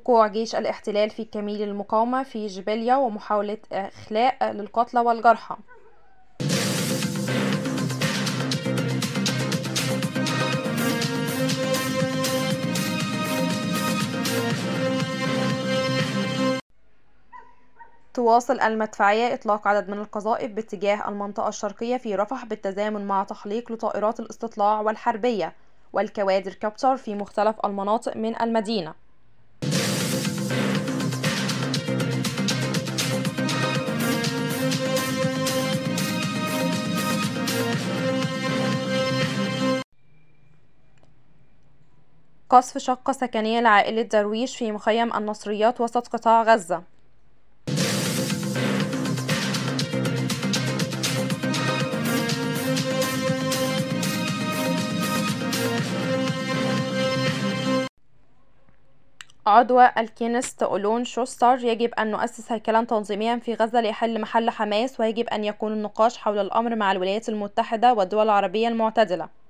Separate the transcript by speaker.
Speaker 1: وقوع جيش الاحتلال في كمين المقاومة في جباليا ومحاولة إخلاء للقتلى والجرحى. تواصل المدفعية إطلاق عدد من القذائف باتجاه المنطقة الشرقية في رفح بالتزامن مع تحليق لطائرات الاستطلاع والحربية والكوادركوبتر في مختلف المناطق من المدينة. قصف شقة سكنية لعائلة درويش في مخيم النصريات وسط قطاع غزة. عضو الكنيست أولون شوستر: يجب أن نؤسس هيكلاً تنظيمياً في غزة ليحل محل حماس، ويجب أن يكون النقاش حول الأمر مع الولايات المتحدة والدول العربية المعتدلة.